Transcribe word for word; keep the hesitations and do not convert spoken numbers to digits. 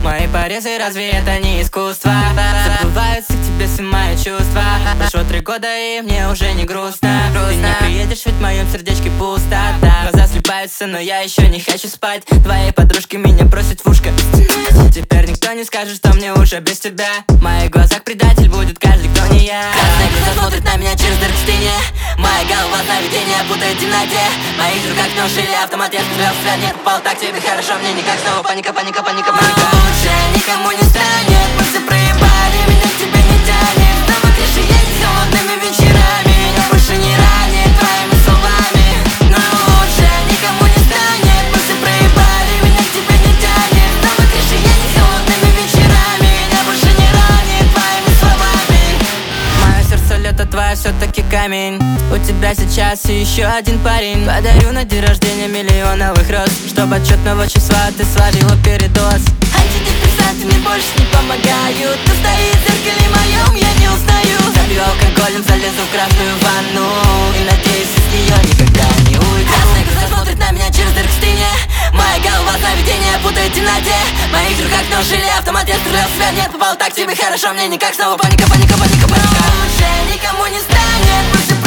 Мои порезы, разве это не искусство? Забываются к тебе все мои чувства. Прошло три года и мне уже не грустно. Ты не приедешь, ведь в моем сердечке пусто. Глаза слипаются, но я еще не хочу спать. Твои подружки меня просят в ушко. Теперь никто не скажет, что мне уже без тебя. В моих глазах предатель будет каждый, кто не я. Красные глаза смотрят на меня через дырку в стене. Моя голова сновидение путает в темноте. В моих руках нож или автомат, я стрелял, взгляд не попал. Так тебе хорошо, мне никак, снова паника, паника, паника, паника. Лучше никому не станет, мы все проебали, меня к тебе не тянет. Снова крыши едет холодными вечерами, меня больше не ранит твоими словами. Но лучше никому не станет, мы все проебали, меня к тебе не тянет. Снова крыши едет холодными вечерами, меня больше не ранит твоими словами. Мое сердце лето, твое все-таки камень. У тебя сейчас еще один парень. Подарю на день рождения миллион новых роз, чтобы от четного числа ты словила передоз. Антидепрессанты мне больше не помогают. Ты стоит в зеркале моем, я не устаю. Забью алкоголем, залезу в красную ванну и надеюсь, из нее никогда не уйду. Красные глаза смотрят на меня через дырку в стене. Моя голова сновидение путает в темноте. В моих руках нож или автомат, я стрелял, в себя нет попал. Так тебе хорошо, мне никак, снова паника, паника, паника, паника. Лучше никому не станет, мы все